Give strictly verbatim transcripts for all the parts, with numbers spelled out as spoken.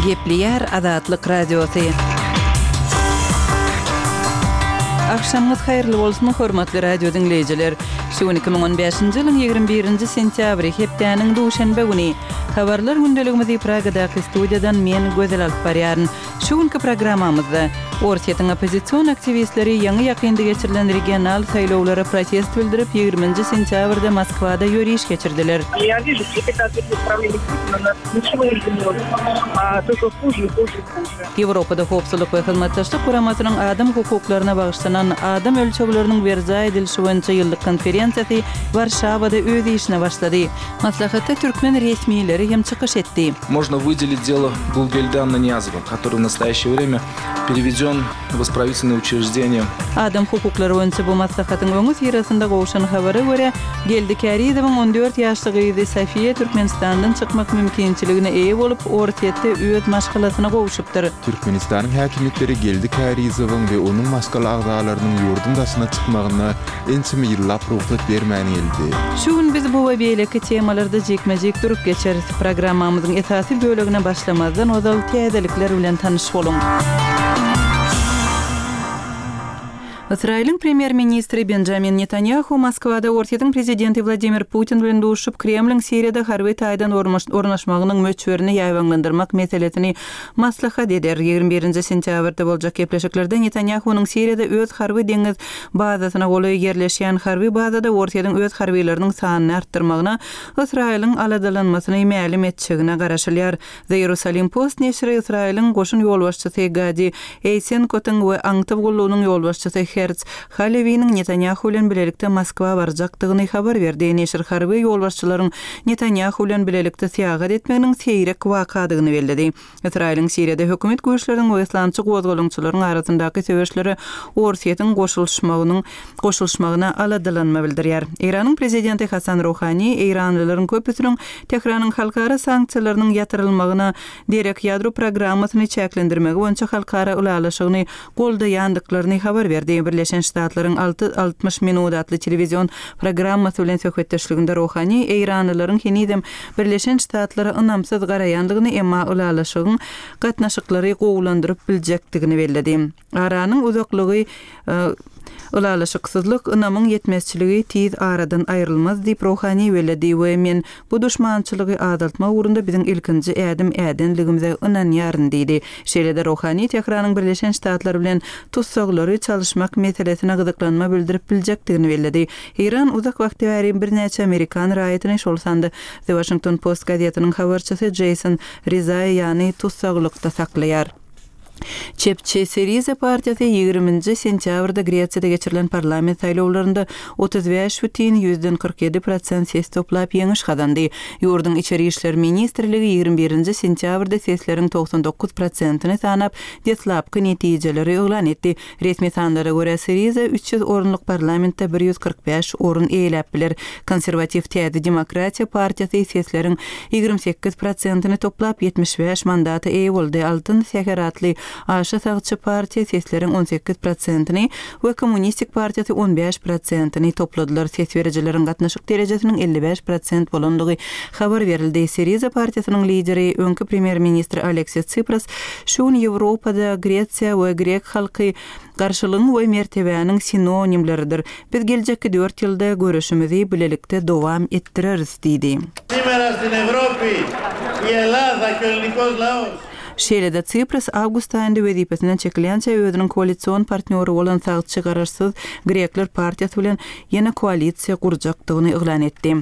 Gepliyer Azatlyk Radiosu. Akşamınız hayırlı bolsun hormatly radio dinleyijiler. Şu iki bin on beşinji ýylyň ýygrimi birinji sentýabry hepdeniň duşanba güni habarlar gündeligimizi Pragadaky studiýadan men Gözel alyp barýaryn. Şu günki programmamyzda Ortiýetiň opozisiýon aktivistleri ýaňy ýakynda geçirilen regional saýlawlara protest bildirip ýygrimiňji sentýabrda Moskwada ýöriş geçirdiler. Я вижу, что это отправление Путина, но ничего не изменилось, а только хуже и хуже. Ýewropada howpsuzlyk we hyzmatdaşlyk guramasynyň adam hukuklaryna bagyşlanan adam ölçegleriniň berza edilişi boýunça ýyllyk konferensiýasy Warşawada öz işine başlady. Maslahatda türkmen resmiýleri hem çykyş etdi. Можно выделить дело Гулгельдана Ниязова, который в настоящее время переведен в исправительное учреждение. Adam hukuklary boýunça bu maslahatyň öňü sirasynda gowşan habara görä, geldi Karizowyň on dört ýaşly gyzy Safiýe Türkmenistandan çykmak mümkinçiligine eýe bolup Ortiýetde öz maşgalasyna gowşupdyr. Türkmenistanyň häkimetleri geldi Karizowyň we onuň maşgal agdalarynyň ýurdundasyna çykmagyna ençimi ýyllap ruhsat bermäni geldi. Şu gün biz bu we beýleki temalarda jekmejek durup geçeriz. Programmamyzyň esasy bölegine başlamazdan ozal täzelikler bilen tanyş bolun. Израильның премьер-министры Бенджамин Нетаньяху Москвада Ortiýetiň prezidenti Vladimir Putin bilen duşup Kremliň Siriýada harby taýdan ornaşmagynyň möçberini ýaýwanlandyrmak meselesini maslahat eder. ýygrimi birinji sentýabrda boljak gepleşiklerde Netanyahu'nun Siriýada öz harby deňiz bazasyna goly ýerleşýän harby bazada Ortiýetiň öz harbylarynyň sanyny artdyrmagyna Israiliň aladalanmasyny mälim etjegine garaşylýar. The Jerusalem Post neşri Israiliň goşun ýolbaşçysy Gadi Eisenkot'un we aňtyp gollugynyň ýolbaşçysy Herz Haleviyning Netanyahu bilen bilelikde Moskwa barjakdygyny habar berdi. Neşir harby ýolbaşçylaryň Netanyahu bilen bilelikde syýagat etmeginiň seýrek wakadygyny bellädi. Israiliň Siriýada hökümet güýçleriniň we islamçy gozgolunçylaryň arasyndaky söwüşleri Ortiýetiň goşulşmagynyň goşulşmagyna aladalanma bildirýär. Iranyň prezidenti Hasan Rouhani Iranlylaryň köpüsiniň Tehranyň halkara sanksiýalarynyň ýatyrylmagyna derek ýadro programmasyny çäklendirmegi boýunça halkara ulalaşygyny goldaýandyklaryny habar berdi. Birleşen Ştatlaryň altmış minutly televizion programmasy bilen söhbetdeşliginde Rouhani Eýranlylaryň henidem Birleşen Ştatlara ynamsız garaýandygyny emma ulalaşygyň gatnaşyklary gowlandyryp biljekdigini bellädi. Aranyň uzaklygy Ulalaşyksızlyk ynamyň ýetmezçiligi tiz aradan aýrylmaz diýip Rouhani bellädi we men bu düşmançylygy azaltma ugrunda biziň ilkinji ädim ädenligimize ynanýaryn diýdi. Şeýle-de Rouhani Tehranyň Birleşen Ştatlar bilen tutsaglary çalyşmak meselesine gyzyklanma bildirip biljekdigini bellädi. Iran uzak wagt bäri bir näçe Amerikan raýatyny şol sandy. The Washington Post gazetynyň habarçysy Jason Rezai ýani tutsaglykda saklaýar. Çepçi Syriza partiýasy ýygrimiňji sentýabrda Gretsiýada geçirilen parlament saýlawlarynda otuz beş butun yüzden kırk yedi prosent ses toplap ýeňiş kazandy. Ýurdun içeri işler ministrligi ýygrimi birinji sentýabrda sesleriň toksan dokuz prosentyny sanap deslapky netijeleri oglan etdi. Resmi sanlara görä Syriza üç yüz orunlyk parlamentde bir yüz kırk beş orun eýläp biler. Konserwativ Täze Demokratiýa partiýasy sesleriň ýygrimi sekiz prosentyny toplap yetmiş beş mandaty eýe boldy. Altyn sekeratly Aşa Sağçı Partiýa sesleriň on sekiz prosentyny we Kommunistik Partiýasy on beş prosentyny topladylar. Ses berejileriň gatnaşyk derejesiniň elli beş prosent bolandygy habar berildi. Syriza partiýasynyň lideri öňkü premier-ministr Aleksis Tsipras şuň Ýewropada Gretsiýa we grek halky garşylygyň we mertebäniň sinonimleridir. Biz geljekki dört ýylda görüşimizi bilelikde dowam etdireriz diýdi. Σήμερα στην Ευρώπη η Ελλάδα και ο ελληνικός λαός Şeýle-de Tsipras awgust aýynda wezipesinden çekilençe özüniň koalisiýon partneri bolan Sağçy Garaşsyz Grekler partiýasy bilen ýene koalisiýa gurjakdygyny eglan etdi.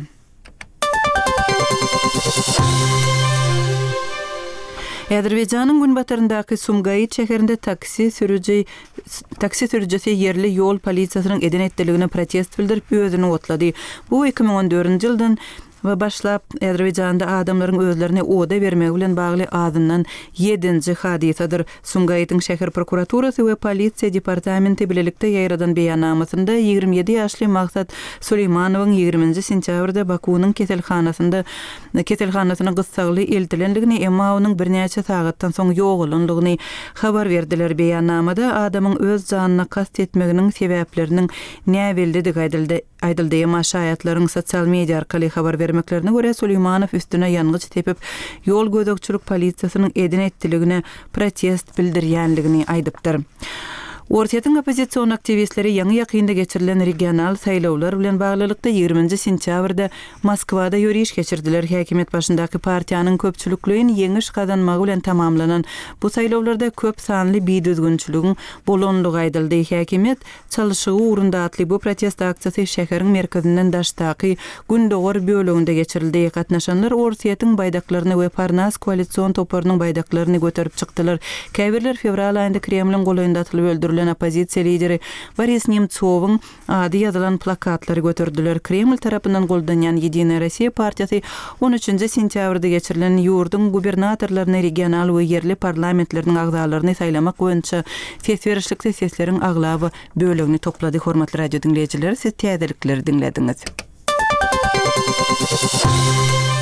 Azerbaýjanyň günbataryndaky Sumgayit şäherinde taksi sürüji taksi sürüjisi yerli ýol polisiýasynyň eden etdiligine protest bildirip özüni otlady. Bu iki bin on dördünji ýyldan we başlap Azerbaýjanda adamlaryň özlerine oda bermegi bilen bagly adından ýedinji hadisadyr. Sumgaýytyň şäher prokuraturasy we polisiýa departamenti bilelikde ýaýradan beýannamasynda ýygrimi ýedi ýaşly Maksat Suleymanowyň ýygrimiňji sentýabrda Bakunyň keselhanasynda keselhanasyna gyssagly eltilendigini emma onuň bir näçe sagatdan soň ýogulandygyny habar berdiler. Beýannamada adamyň öz janyna kast etmeginiň sebäpleriniň näme beldi diýildi. aýdyldy. Maşaýatlaryň sosial media arkaly habar bermeklerine görä Süleymanov üstüne ýangyç tepip ýol gözükçülük polisiýasynyň edin etdiligine protest bildirýänligini aýdypdyr. Ortiýatyň opozisiýon aktivistleri ýaňy ýakynda geçirilen regional saýlawlar bilen baglylykda ýygrüminji sentýabrda Moskwada ýürüýüş geçirdiler. Häkimet başyndaky partiýanyň köpçülikligiň ýeňiş kazanmagy bilen tamamlanan bu saýlawlarda köp sanly biýdüzgünçiligiň bolanlygy aýdyldy. Häkimet çalyşygy ugrunda atly bu protest aksiýasy şäheriň merkezinden daşdaky Gündogor böleginde geçirildi. Gatnaşanlar Ortiýatyň baýdaklaryny we Parnas koalisiýon toplarynyň baýdaklaryny göterip çykdylar. Käbirler fevral aýynda Kremliň golaýynda atylyp öldürilen opozisiýa lideri Boris Nemtsowyň ady ýazylan plakatlary götürdüler. Kreml tarapyndan goldanýan Ýedina Rossiýa partiýasy on üçinji sentýabrda geçirilen ýurdun gubernatorlaryny regional we ýerli parlamentleriniň agzalaryny saýlamak boýunça ses berişlikde sesleriň aglaby bölegini toplady. Hormatly radio dinleýijiler, siz täzelikleri dinlediňiz.